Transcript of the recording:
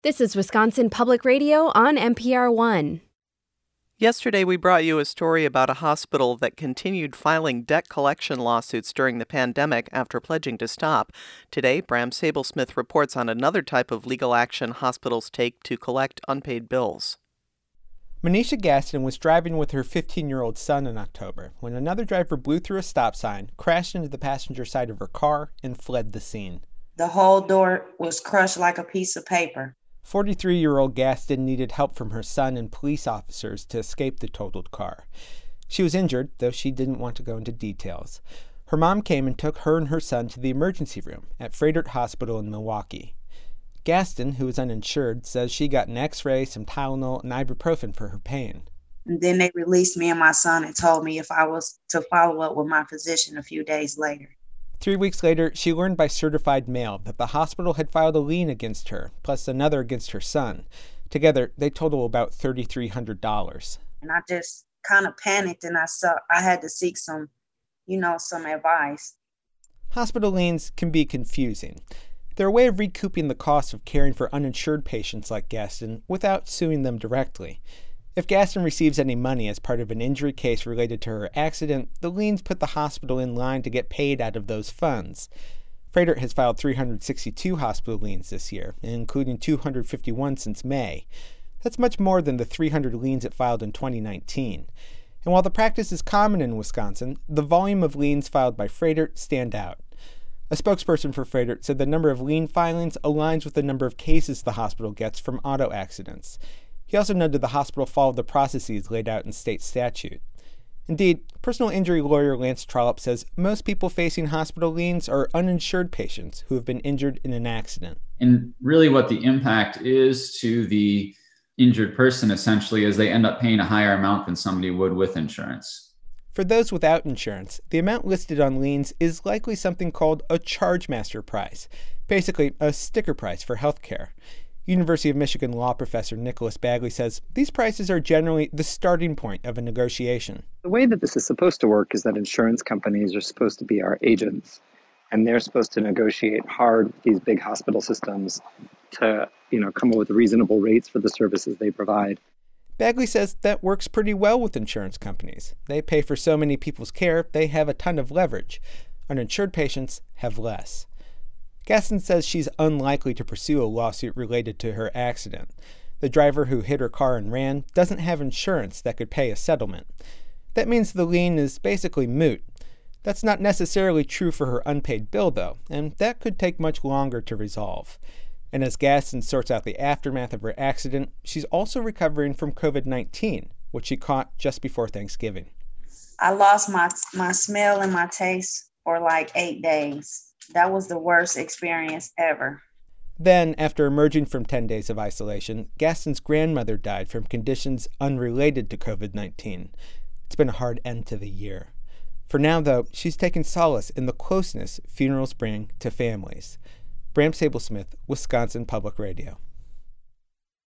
This is Wisconsin Public Radio on NPR One. Yesterday, we brought you a story about a hospital that continued filing debt collection lawsuits during the pandemic after pledging to stop. Today, Bram Sablesmith reports on another type of legal action hospitals take to collect unpaid bills. Manisha Gaston was driving with her 15-year-old son in October when another driver blew through a stop sign, crashed into the passenger side of her car, and fled the scene. The whole door was crushed like a piece of paper. 43-year-old Gaston needed help from her son and police officers to escape the totaled car. She was injured, though she didn't want to go into details. Her mom came and took her and her son to the emergency room at Froedtert Hospital in Milwaukee. Gaston, who was uninsured, says she got an x-ray, some Tylenol, and ibuprofen for her pain. And then they released me and my son and told me if I was to follow up with my physician a few days later. 3 weeks later, she learned by certified mail that the hospital had filed a lien against her, plus another against her son. Together, they total about $3,300. And I just kind of panicked, and I had to seek some advice. Hospital liens can be confusing. They're a way of recouping the cost of caring for uninsured patients like Gaston without suing them directly. If Gaston receives any money as part of an injury case related to her accident, the liens put the hospital in line to get paid out of those funds. Froedtert has filed 362 hospital liens this year, including 251 since May. That's much more than the 300 liens it filed in 2019. And while the practice is common in Wisconsin, the volume of liens filed by Froedtert stand out. A spokesperson for Froedtert said the number of lien filings aligns with the number of cases the hospital gets from auto accidents. He also noted the hospital followed the processes laid out in state statute. Indeed, personal injury lawyer Lance Trollope says most people facing hospital liens are uninsured patients who have been injured in an accident. And really what the impact is to the injured person essentially is they end up paying a higher amount than somebody would with insurance. For those without insurance, the amount listed on liens is likely something called a chargemaster price, basically a sticker price for health care. University of Michigan law professor Nicholas Bagley says these prices are generally the starting point of a negotiation. The way that this is supposed to work is that insurance companies are supposed to be our agents, and they're supposed to negotiate hard with these big hospital systems to, come up with reasonable rates for the services they provide. Bagley says that works pretty well with insurance companies. They pay for so many people's care, they have a ton of leverage. Uninsured patients have less. Gaston says she's unlikely to pursue a lawsuit related to her accident. The driver who hit her car and ran doesn't have insurance that could pay a settlement. That means the lien is basically moot. That's not necessarily true for her unpaid bill, though, and that could take much longer to resolve. And as Gaston sorts out the aftermath of her accident, she's also recovering from COVID-19, which she caught just before Thanksgiving. I lost my smell and my taste for like 8 days. That was the worst experience ever. Then, after emerging from 10 days of isolation, Gaston's grandmother died from conditions unrelated to COVID-19. It's been a hard end to the year. For now, though, she's taken solace in the closeness funerals bring to families. Bram Sablesmith, Wisconsin Public Radio.